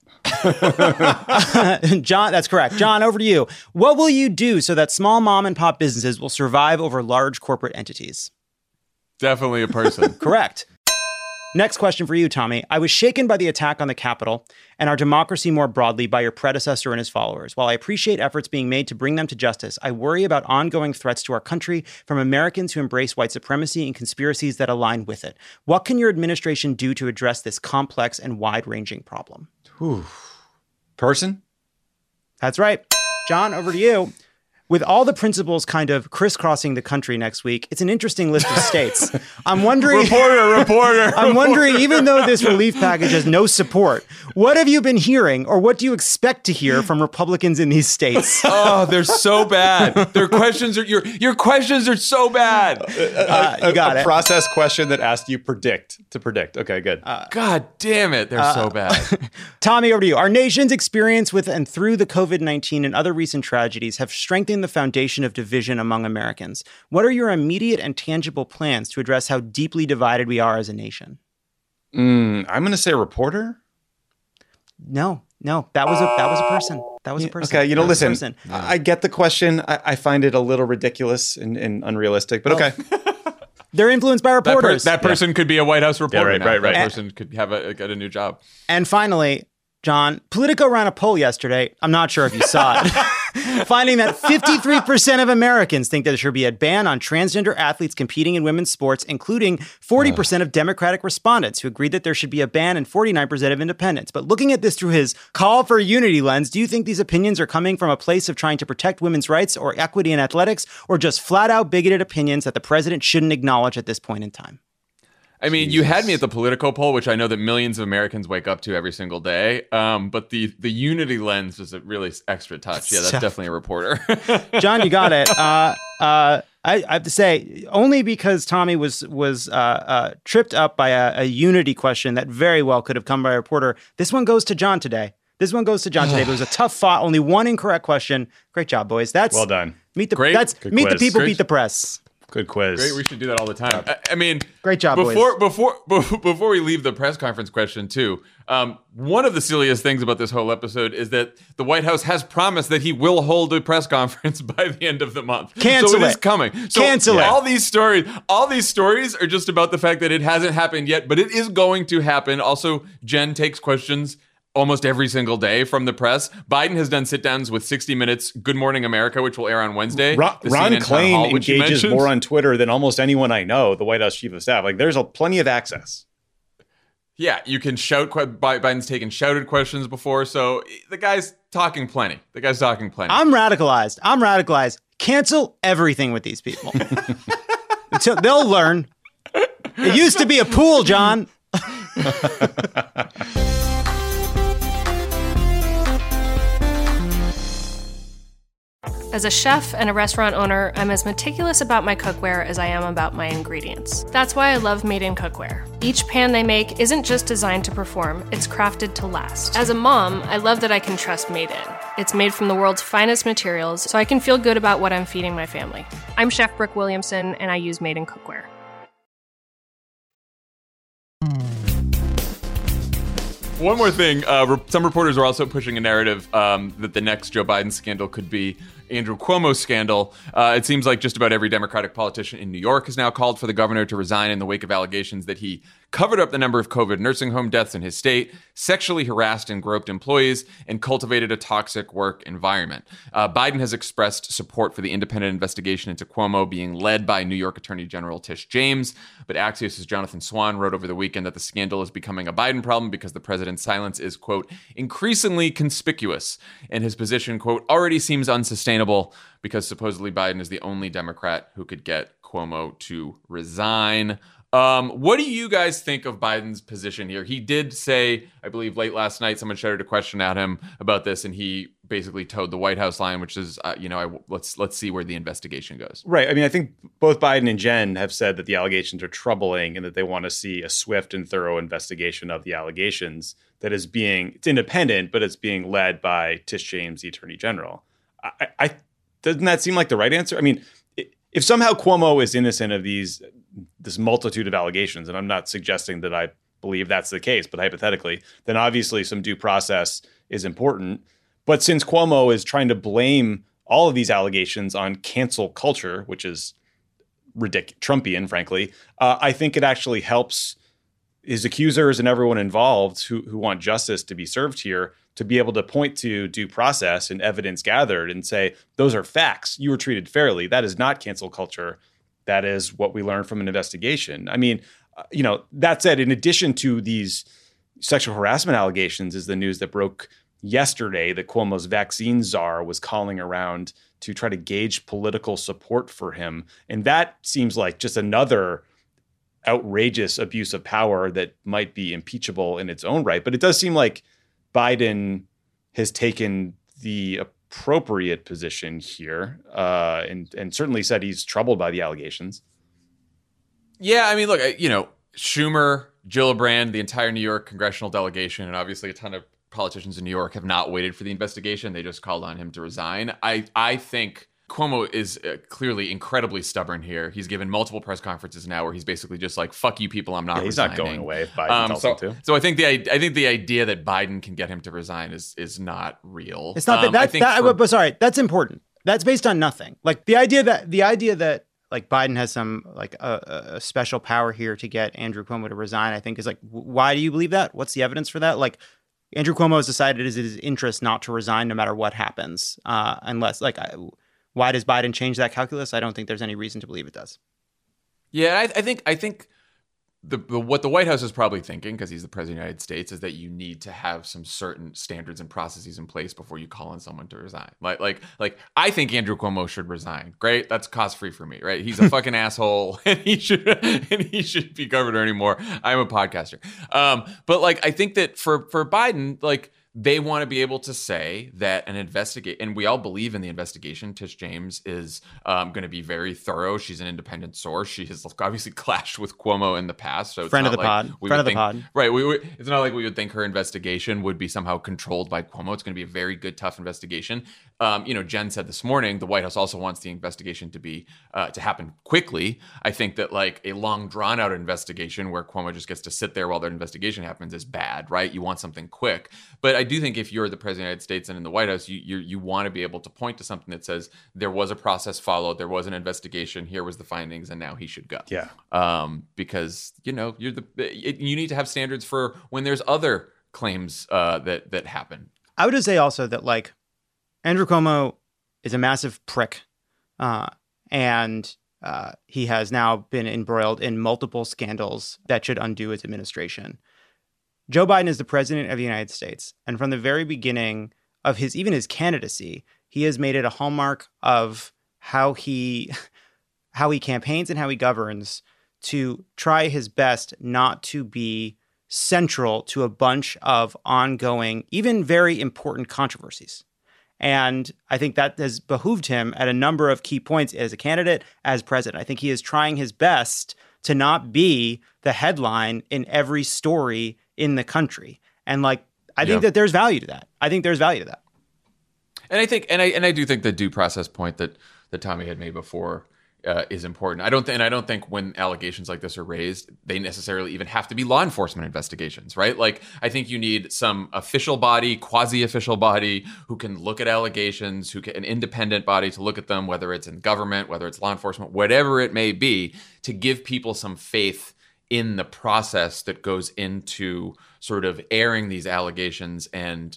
John, that's correct. John, over to you. What will you do so that small mom and pop businesses will survive over large corporate entities? Definitely a person. Correct. Next question for you, Tommy. I was shaken by the attack on the Capitol and our democracy more broadly by your predecessor and his followers. While I appreciate efforts being made to bring them to justice, I worry about ongoing threats to our country from Americans who embrace white supremacy and conspiracies that align with it. What can your administration do to address this complex and wide-ranging problem? Person? That's right. John, over to you. With all the principals kind of crisscrossing the country next week, it's an interesting list of states. I'm wondering... Reporter. I'm wondering, even though this relief package has no support, what have you been hearing, or what do you expect to hear from Republicans in these states? Oh, they're so bad. Their questions are... Your questions are so bad. You got it. A process question that asked you to predict. Okay, good. God damn it. They're so bad. Tommy, over to you. Our nation's experience with and through the COVID-19 and other recent tragedies have strengthened the foundation of division among Americans. What are your immediate and tangible plans to address how deeply divided we are as a nation? I'm going to say reporter. No, that was a person. That was a person. Okay, listen, I get the question. I find it a little ridiculous and unrealistic, but okay. They're influenced by reporters. That person could be a White House reporter. Yeah, right. That person could get a new job. And finally, John, Politico ran a poll yesterday. I'm not sure if you saw it. finding that 53% of Americans think that there should be a ban on transgender athletes competing in women's sports, including 40% of Democratic respondents who agreed that there should be a ban and 49% of independents. But looking at this through his call for unity lens, do you think these opinions are coming from a place of trying to protect women's rights or equity in athletics, or just flat out bigoted opinions that the president shouldn't acknowledge at this point in time? I mean, you had me at the Politico poll, which I know that millions of Americans wake up to every single day. But the unity lens is a really extra touch. Yeah, that's definitely a reporter. John, you got it. I have to say, only because Tommy was tripped up by a unity question that very well could have come by a reporter. This one goes to John today. But it was a tough fought, only one incorrect question. Great job, boys. That's well done. Meet the people, beat the press. Good quiz. Great. We should do that all the time. I mean, great job, before we leave the press conference question too, one of the silliest things about this whole episode is that the White House has promised that he will hold a press conference by the end of the month. Cancel it is coming. So Cancel it. All these stories are just about the fact that it hasn't happened yet, but it is going to happen. Also, Jen takes questions almost every single day from the press. Biden has done sit-downs with 60 Minutes, Good Morning America, which will air on Wednesday. Ron Klain engages more on Twitter than almost anyone I know, the White House chief of staff. Like, there's plenty of access. Yeah, you can shout. Biden's taken shouted questions before, so the guy's talking plenty. I'm radicalized. Cancel everything with these people. Until they'll learn. It used to be a pool, John. As a chef and a restaurant owner, I'm as meticulous about my cookware as I am about my ingredients. That's why I love Made in Cookware. Each pan they make isn't just designed to perform, it's crafted to last. As a mom, I love that I can trust Made In. It's made from the world's finest materials, so I can feel good about what I'm feeding my family. I'm Chef Brooke Williamson, and I use Made in Cookware. One more thing. Some reporters are also pushing a narrative that the next Joe Biden scandal could be Andrew Cuomo's scandal. It seems like just about every Democratic politician in New York has now called for the governor to resign in the wake of allegations that he covered up the number of COVID nursing home deaths in his state, sexually harassed and groped employees, and cultivated a toxic work environment. Biden has expressed support for the independent investigation into Cuomo being led by New York Attorney General Tish James, but Axios' Jonathan Swan wrote over the weekend that the scandal is becoming a Biden problem because the president's silence is, quote, increasingly conspicuous, and his position, quote, already seems unsustainable because supposedly Biden is the only Democrat who could get Cuomo to resign. What do you guys think of Biden's position here? He did say, I believe late last night, someone shouted a question at him about this, and he basically towed the White House line, which is, let's see where the investigation goes. Right. I mean, I think both Biden and Jen have said that the allegations are troubling and that they want to see a swift and thorough investigation of the allegations that is it's independent, but it's being led by Tish James, the Attorney General. Doesn't that seem like the right answer? I mean, if somehow Cuomo is innocent of this multitude of allegations, and I'm not suggesting that I believe that's the case, but hypothetically, then obviously some due process is important. But since Cuomo is trying to blame all of these allegations on cancel culture, which is Trumpian, frankly, I think it actually helps his accusers and everyone involved who want justice to be served here to be able to point to due process and evidence gathered and say, those are facts. You were treated fairly. That is not cancel culture. That is what we learned from an investigation. I mean, that said, in addition to these sexual harassment allegations is the news that broke yesterday that Cuomo's vaccine czar was calling around to try to gauge political support for him. And that seems like just another outrageous abuse of power that might be impeachable in its own right. But it does seem like Biden has taken the appropriate position here and certainly said he's troubled by the allegations. Yeah, I mean, look, Schumer, Gillibrand, the entire New York congressional delegation, and obviously a ton of politicians in New York have not waited for the investigation. They just called on him to resign. I think Cuomo is clearly incredibly stubborn here. He's given multiple press conferences now where he's basically just like, fuck you people, I'm not resigning. He's not going away if Biden tells him to. So I think the idea that Biden can get him to resign is not real. It's not but sorry, that's important. That's based on nothing. Like the idea that like Biden has some like a special power here to get Andrew Cuomo to resign, I think is like, why do you believe that? What's the evidence for that? Like, Andrew Cuomo has decided it is his interest not to resign no matter what happens, unless, why does Biden change that calculus? I don't think there's any reason to believe it does. Yeah, I think what the White House is probably thinking, because he's the president of the United States, is that you need to have some certain standards and processes in place before you call on someone to resign. Like I think Andrew Cuomo should resign. Great, that's cost free for me, right? He's a fucking asshole, and he should be governor anymore. I'm a podcaster, but like I think that for Biden, like, they want to be able to say that an investigate, and we all believe in the investigation. Tish James is going to be very thorough. She's an independent source. She has obviously clashed with Cuomo in the past. So friend of the pod. Right. It's not like we would think her investigation would be somehow controlled by Cuomo. It's going to be a very good, tough investigation. Jen said this morning, the White House also wants the investigation to be to happen quickly. I think that like a long, drawn out investigation where Cuomo just gets to sit there while their investigation happens is bad, right? You want something quick. But I do think if you're the president of the United States and in the White House, you want to be able to point to something that says there was a process followed, there was an investigation, here was the findings, and now he should go. Yeah. Because you need to have standards for when there's other claims that happen. I would just say also that like Andrew Cuomo is a massive prick, and he has now been embroiled in multiple scandals that should undo his administration. Joe Biden is the president of the United States. And from the very beginning of his candidacy, he has made it a hallmark of how he campaigns and how he governs to try his best not to be central to a bunch of ongoing, even very important controversies. And I think that has behooved him at a number of key points as a candidate, as president. I think he is trying his best to not be the headline in every story in the country. And like, I think that there's value to that. And I think, and I do think the due process point that Tommy had made before is important. I don't think when allegations like this are raised, they necessarily even have to be law enforcement investigations, right? Like, I think you need some official body, quasi-official body who can look at allegations, an independent body to look at them, whether it's in government, whether it's law enforcement, whatever it may be, to give people some faith in the process that goes into sort of airing these allegations and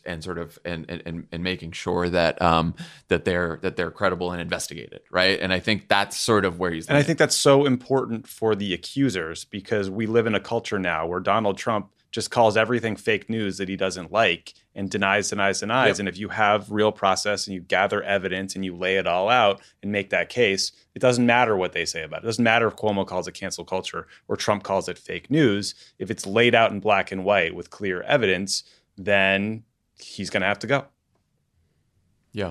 making sure that that they're credible and investigated, right? And I think that's sort of where he's. And I think that's so important for the accusers, because we live in a culture now where Donald Trump just calls everything fake news that he doesn't like and denies. Yep. And if you have real process and you gather evidence and you lay it all out and make that case, it doesn't matter what they say about it. It doesn't matter if Cuomo calls it cancel culture or Trump calls it fake news. If it's laid out in black and white with clear evidence, then he's going to have to go. Yeah.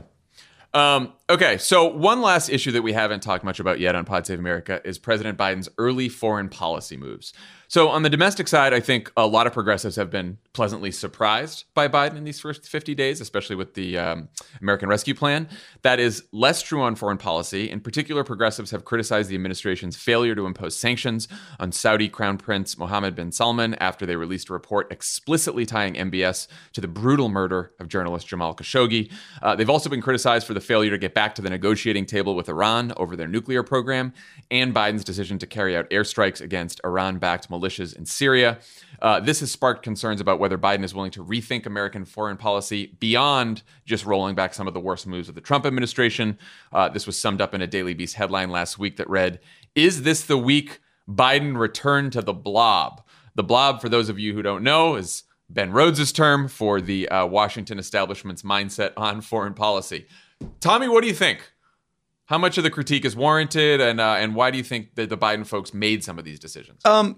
Okay, so one last issue that we haven't talked much about yet on Pod Save America is President Biden's early foreign policy moves. So on the domestic side, I think a lot of progressives have been pleasantly surprised by Biden in these first 50 days, especially with the American Rescue Plan. That is less true on foreign policy. In particular, progressives have criticized the administration's failure to impose sanctions on Saudi Crown Prince Mohammed bin Salman after they released a report explicitly tying MBS to the brutal murder of journalist Jamal Khashoggi. They've also been criticized for the failure to get back to the negotiating table with Iran over their nuclear program, and Biden's decision to carry out airstrikes against Iran-backed militias in Syria. This has sparked concerns about whether Biden is willing to rethink American foreign policy beyond just rolling back some of the worst moves of the Trump administration. This was summed up in a Daily Beast headline last week that read, "Is this the week Biden returned to the blob?" The blob, for those of you who don't know, is Ben Rhodes' term for the Washington establishment's mindset on foreign policy. Tommy, what do you think? How much of the critique is warranted, and why do you think that the Biden folks made some of these decisions?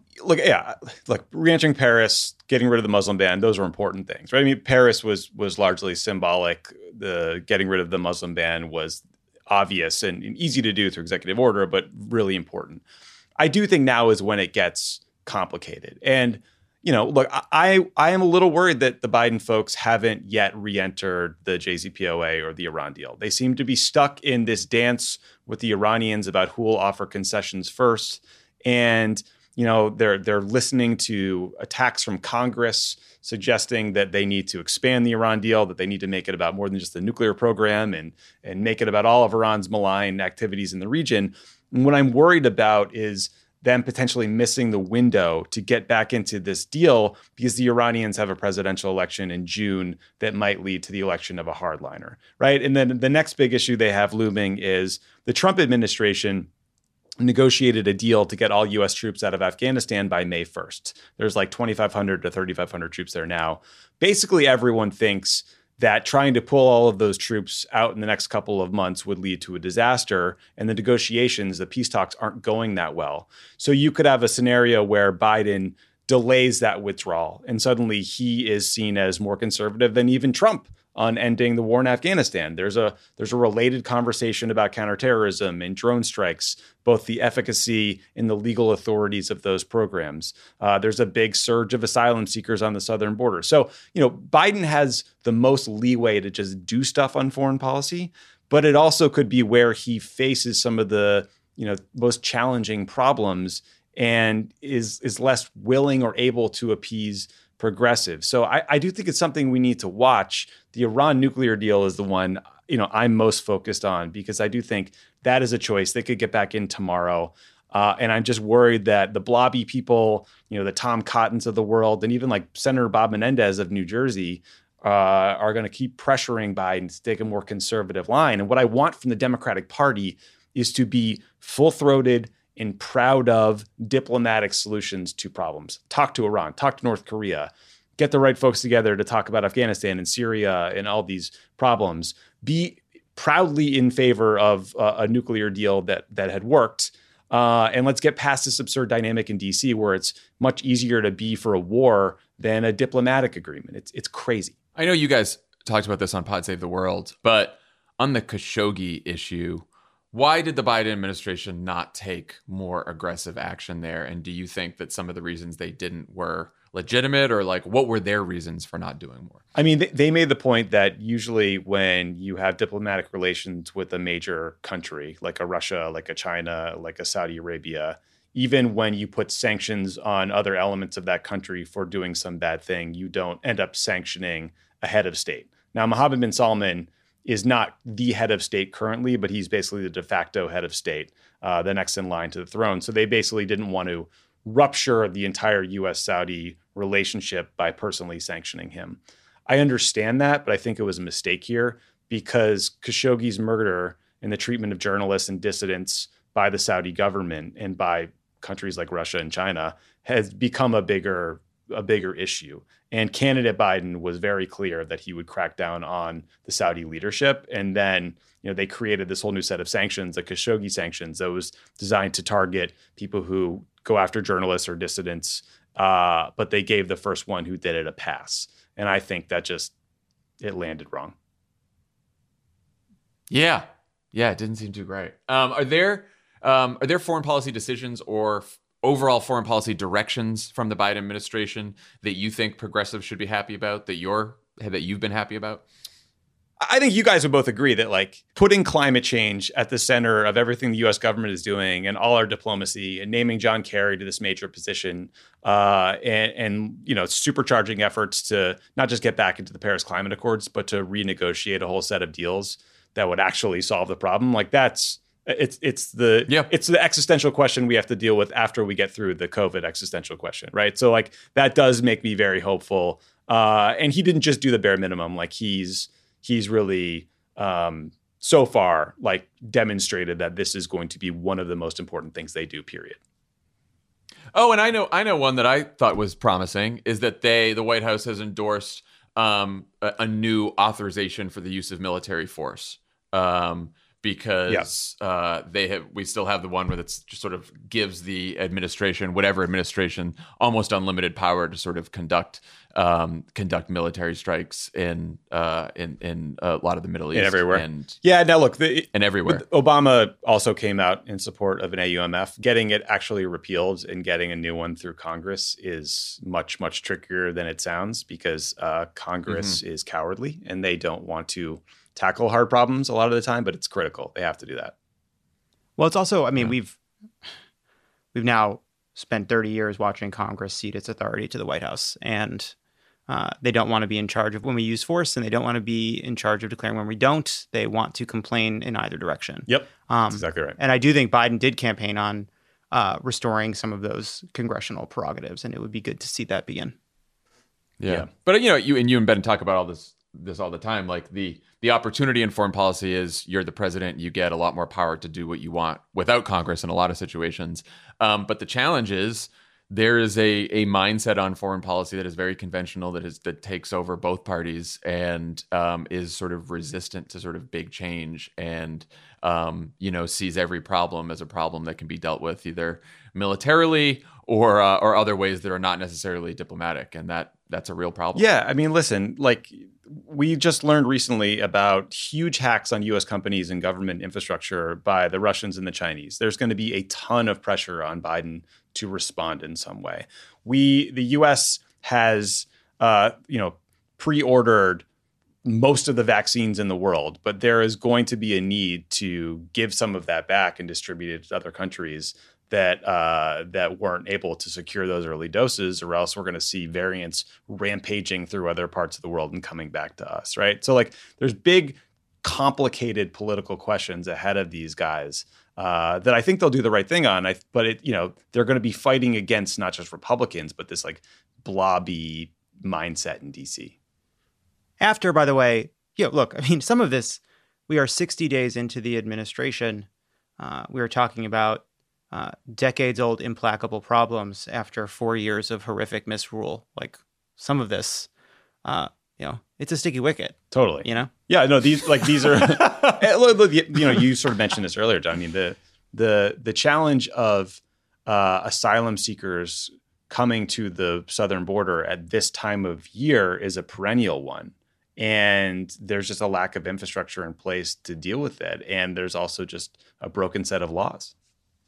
Look, re-entering Paris, getting rid of the Muslim ban, those were important things, right? I mean, Paris was largely symbolic. The getting rid of the Muslim ban was obvious and easy to do through executive order, but really important. I do think now is when it gets complicated. And look, I am a little worried that the Biden folks haven't yet re-entered the JCPOA or the Iran deal. They seem to be stuck in this dance with the Iranians about who will offer concessions first. And, they're listening to attacks from Congress suggesting that they need to expand the Iran deal, that they need to make it about more than just the nuclear program and make it about all of Iran's malign activities in the region. And what I'm worried about is them potentially missing the window to get back into this deal because the Iranians have a presidential election in June that might lead to the election of a hardliner, right? And then the next big issue they have looming is the Trump administration negotiated a deal to get all U.S. troops out of Afghanistan by May 1st. There's like 2,500 to 3,500 troops there now. Basically, everyone thinks that trying to pull all of those troops out in the next couple of months would lead to a disaster. And the negotiations, the peace talks aren't going that well. So you could have a scenario where Biden delays that withdrawal and suddenly he is seen as more conservative than even Trump on ending the war in Afghanistan. There's a related conversation about counterterrorism and drone strikes, both the efficacy and the legal authorities of those programs. There's a big surge of asylum seekers on the southern border. So, Biden has the most leeway to just do stuff on foreign policy, but it also could be where he faces some of the, most challenging problems and is less willing or able to appease progressive. So I do think it's something we need to watch. The Iran nuclear deal is the one, I'm most focused on because I do think that is a choice. They could get back in tomorrow. And I'm just worried that the blobby people, the Tom Cottons of the world, and even like Senator Bob Menendez of New Jersey are going to keep pressuring Biden to take a more conservative line. And what I want from the Democratic Party is to be full-throated and proud of diplomatic solutions to problems. Talk to Iran, talk to North Korea, get the right folks together to talk about Afghanistan and Syria and all these problems. Be proudly in favor of a nuclear deal that had worked. And let's get past this absurd dynamic in DC where it's much easier to be for a war than a diplomatic agreement. It's crazy. I know you guys talked about this on Pod Save the World, but on the Khashoggi issue, why did the Biden administration not take more aggressive action there? And do you think that some of the reasons they didn't were legitimate, or like what were their reasons for not doing more? I mean, they made the point that usually when you have diplomatic relations with a major country, like a Russia, like a China, like a Saudi Arabia, even when you put sanctions on other elements of that country for doing some bad thing, you don't end up sanctioning a head of state. Now, Mohammed bin Salman is not the head of state currently, but he's basically the de facto head of state, the next in line to the throne. So they basically didn't want to rupture the entire U.S.-Saudi relationship by personally sanctioning him. I understand that, but I think it was a mistake here because Khashoggi's murder and the treatment of journalists and dissidents by the Saudi government and by countries like Russia and China has become a bigger issue. And candidate Biden was very clear that he would crack down on the Saudi leadership. And then, they created this whole new set of sanctions, the Khashoggi sanctions, that was designed to target people who go after journalists or dissidents. But they gave the first one who did it a pass. And I think that it landed wrong. Yeah, it didn't seem too great. Are there foreign policy decisions or overall foreign policy directions from the Biden administration that you think progressives should be happy about, that you've been happy about? I think you guys would both agree that like putting climate change at the center of everything the U.S. government is doing and all our diplomacy and naming John Kerry to this major position and supercharging efforts to not just get back into the Paris Climate Accords, but to renegotiate a whole set of deals that would actually solve the problem. Like it's the existential question we have to deal with after we get through the COVID existential question, right? So like that does make me very hopeful. And he didn't just do the bare minimum. Like he's really so far like demonstrated that this is going to be one of the most important things they do, period. Oh, and I know one that I thought was promising is that the White House has endorsed a new authorization for the use of military force. Because we still have the one where it's just sort of gives the administration, whatever administration, almost unlimited power to sort of conduct military strikes in a lot of the Middle East and everywhere. And everywhere. Obama also came out in support of an AUMF. Getting it actually repealed and getting a new one through Congress is much, much trickier than it sounds because Congress is cowardly and they don't want to tackle hard problems a lot of the time, but it's critical. They have to do that. Well, it's also, we've now spent 30 years watching Congress cede its authority to the White House, and they don't want to be in charge of when we use force, and they don't want to be in charge of declaring when we don't. They want to complain in either direction. Yep, that's exactly right. And I do think Biden did campaign on restoring some of those congressional prerogatives. And it would be good to see that begin. Yeah. But, you and Ben talk about all this all the time. Like the opportunity in foreign policy is you're the president, you get a lot more power to do what you want without Congress in a lot of situations. But the challenge is there is a mindset on foreign policy that is very conventional, that takes over both parties and is sort of resistant to sort of big change and, sees every problem as a problem that can be dealt with either militarily or other ways that are not necessarily diplomatic. And that's a real problem. Yeah. I mean, listen, like we just learned recently about huge hacks on U.S. companies and government infrastructure by the Russians and the Chinese. There's going to be a ton of pressure on Biden to respond in some way. The U.S. has, pre-ordered most of the vaccines in the world, but there is going to be a need to give some of that back and distribute it to other countries that weren't able to secure those early doses, or else we're going to see variants rampaging through other parts of the world and coming back to us, right? So like there's big, complicated political questions ahead of these guys that I think they'll do the right thing on. But they're going to be fighting against not just Republicans, but this like blobby mindset in DC. After, by the way, look, I mean, some of this, we are 60 days into the administration. We are talking about decades-old implacable problems after 4 years of horrific misrule. Like some of this, it's a sticky wicket. Totally. Yeah. No. These are. You sort of mentioned this earlier, John. I mean, the challenge of asylum seekers coming to the southern border at this time of year is a perennial one. And there's just a lack of infrastructure in place to deal with it. And there's also just a broken set of laws.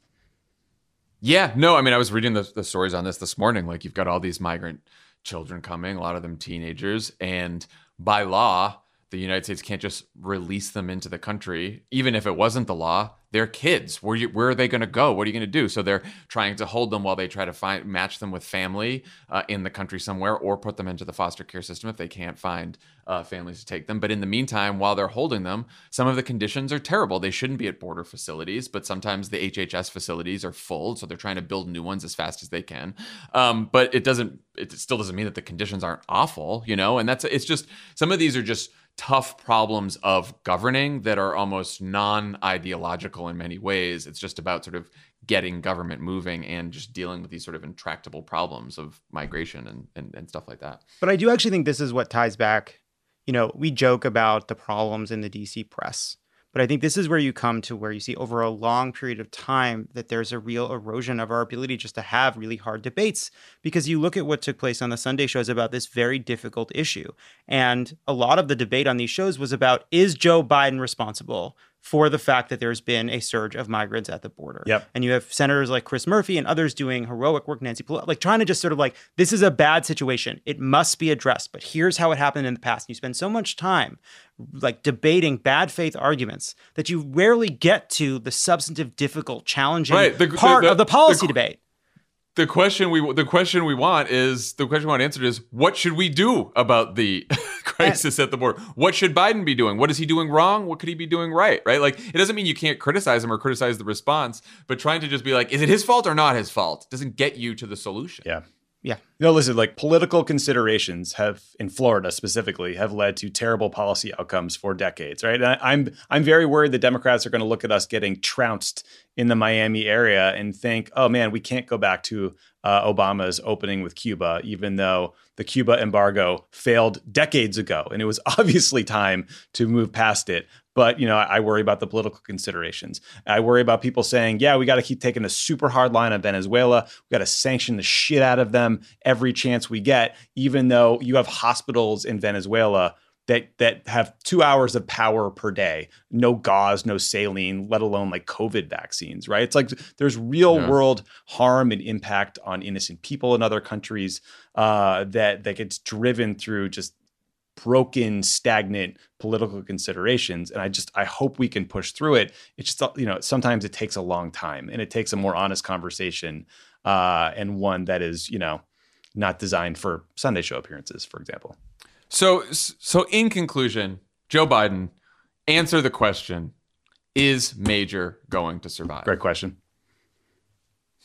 Yeah, no, I mean, I was reading the stories on this morning. Like you've got all these migrant children coming, a lot of them teenagers. And by law, the United States can't just release them into the country. Even if it wasn't the law, they're kids. Where are they going to go? What are you going to do? So they're trying to hold them while they try to match them with family in the country somewhere, or put them into the foster care system if they can't find families to take them. But in the meantime, while they're holding them, some of the conditions are terrible. They shouldn't be at border facilities, but sometimes the HHS facilities are full. So they're trying to build new ones as fast as they can. But it still doesn't mean that the conditions aren't awful, and it's just, some of these are just tough problems of governing that are almost non-ideological in many ways. It's just about sort of getting government moving and just dealing with these sort of intractable problems of migration and stuff like that. But I do actually think this is what ties back. We joke about the problems in the DC press, but I think this is where you come to where you see over a long period of time that there's a real erosion of our ability just to have really hard debates, because you look at what took place on the Sunday shows about this very difficult issue. And a lot of the debate on these shows was about, is Joe Biden responsible for the fact that there's been a surge of migrants at the border? Yep. And you have senators like Chris Murphy and others doing heroic work, Nancy Pelosi, like trying to just sort of like, this is a bad situation. It must be addressed, but here's how it happened in the past. And you spend so much time like debating bad faith arguments that you rarely get to the substantive, difficult, challenging part of the policy debate. The question we want answered is, what should we do about the crisis at the border? What should Biden be doing? What is he doing wrong? What could he be doing right? Right? Like, it doesn't mean you can't criticize him or criticize the response, but trying to just be like, is it his fault or not his fault, doesn't get you to the solution. Yeah. Yeah. No, listen, like political considerations have, in Florida specifically, have led to terrible policy outcomes for decades, right? And I'm very worried that Democrats are going to look at us getting trounced in the Miami area and think, oh man, we can't go back to Obama's opening with Cuba, even though the Cuba embargo failed decades ago. And it was obviously time to move past it. But, I worry about the political considerations. I worry about people saying, yeah, we got to keep taking a super hard line on Venezuela. We got to sanction the shit out of them every chance we get, even though you have hospitals in Venezuela that have 2 hours of power per day, no gauze, no saline, let alone like COVID vaccines, right? It's like there's real world harm and impact on innocent people in other countries that gets driven through just broken, stagnant political considerations. And I hope we can push through it. It's just, sometimes it takes a long time, and it takes a more honest conversation and one that is, not designed for Sunday show appearances, for example. So in conclusion, Joe Biden, answer the question, is Major going to survive? Great question.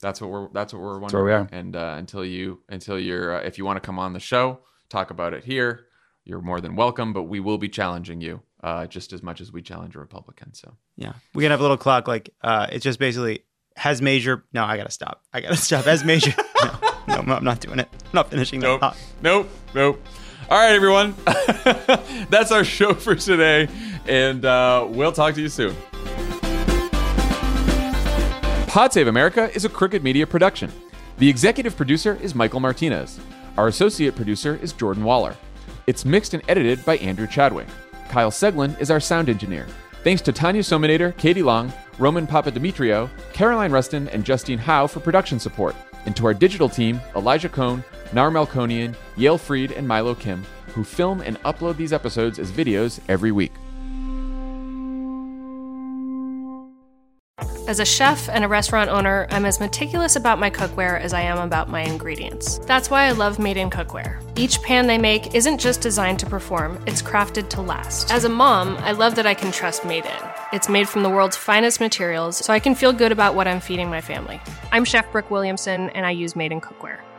That's what we're wondering. That's where we are. And until you're if you want to come on the show, talk about it here, you're more than welcome. But we will be challenging you just as much as we challenge a Republican. So yeah, we can have a little clock. Like it's just basically has major. No, I gotta stop. Has major. No, I'm not doing it. I'm not finishing that. Nope. All right, everyone. That's our show for today, and we'll talk to you soon. Pod Save America is a Crooked Media production. The executive producer is Michael Martinez. Our associate producer is Jordan Waller. It's mixed and edited by Andrew Chadwick. Kyle Seglin is our sound engineer. Thanks to Tanya Sominator, Katie Long, Roman Papadimitriou, Caroline Rustin, and Justine Howe for production support. And to our digital team, Elijah Cohn, Nar Melkonian, Yale Freed, and Milo Kim, who film and upload these episodes as videos every week. As a chef and a restaurant owner, I'm as meticulous about my cookware as I am about my ingredients. That's why I love Made in Cookware. Each pan they make isn't just designed to perform, it's crafted to last. As a mom, I love that I can trust Made In. It's made from the world's finest materials, so I can feel good about what I'm feeding my family. I'm Chef Brooke Williamson, and I use Made in Cookware.